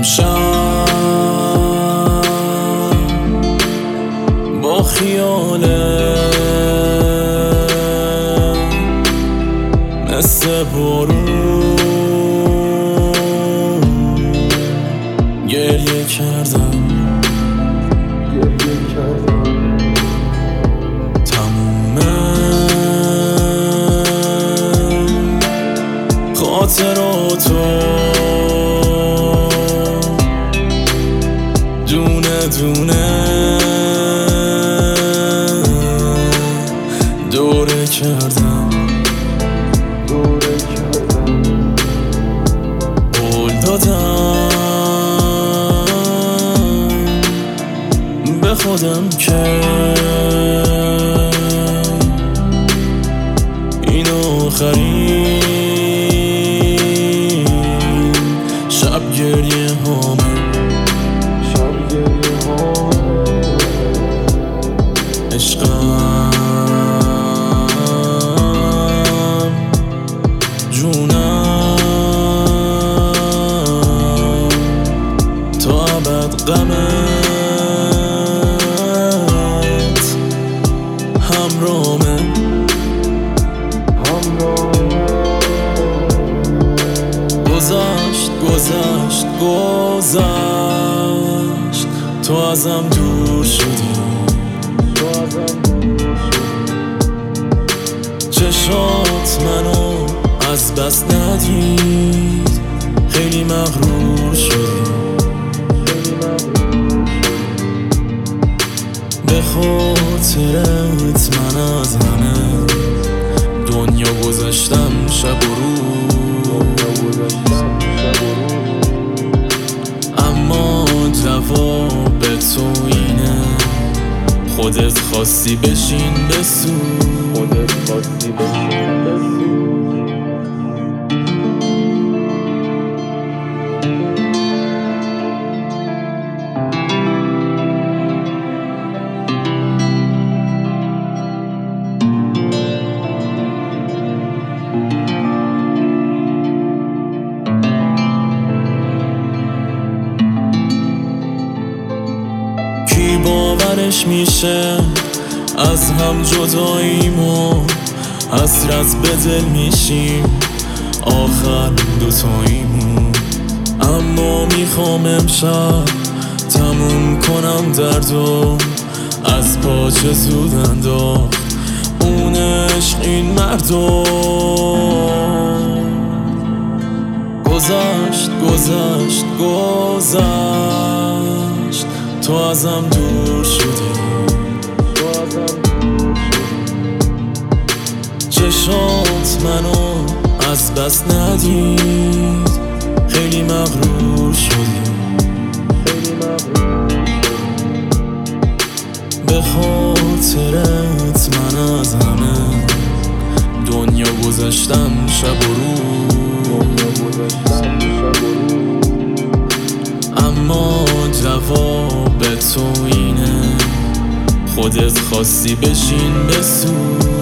امشب با خیاله مثل بارون گریه کردم تموم خاطراتو دونه دونه دوره کردم قول دادم به خودم که این آخرین شب گریه هامه عشقم جونم تا ابد غمت همرامه گذشت تو ازم دور شدی چشات منو از بس ندید خیلی مغرور شدی به خاطرت من از همه دنیا گذاشتم شب و روز اما جواب تو اینه خودت خواستی بشین بسو کی باورش میشه از هم جداییم و حسرت به دل میشیم آخر دوتاییمون اما میخوام امشب تموم کنم دردو از پاچه زود انداخت اون عشق این مردو گذشت تو ازم دور شدی چشات منو از بس ندید خیلی مغرور شدی به خاطرت من از همه دنیا گذاشتم شب و روز اما جواب تو اینه خودت خواستی بشین بسو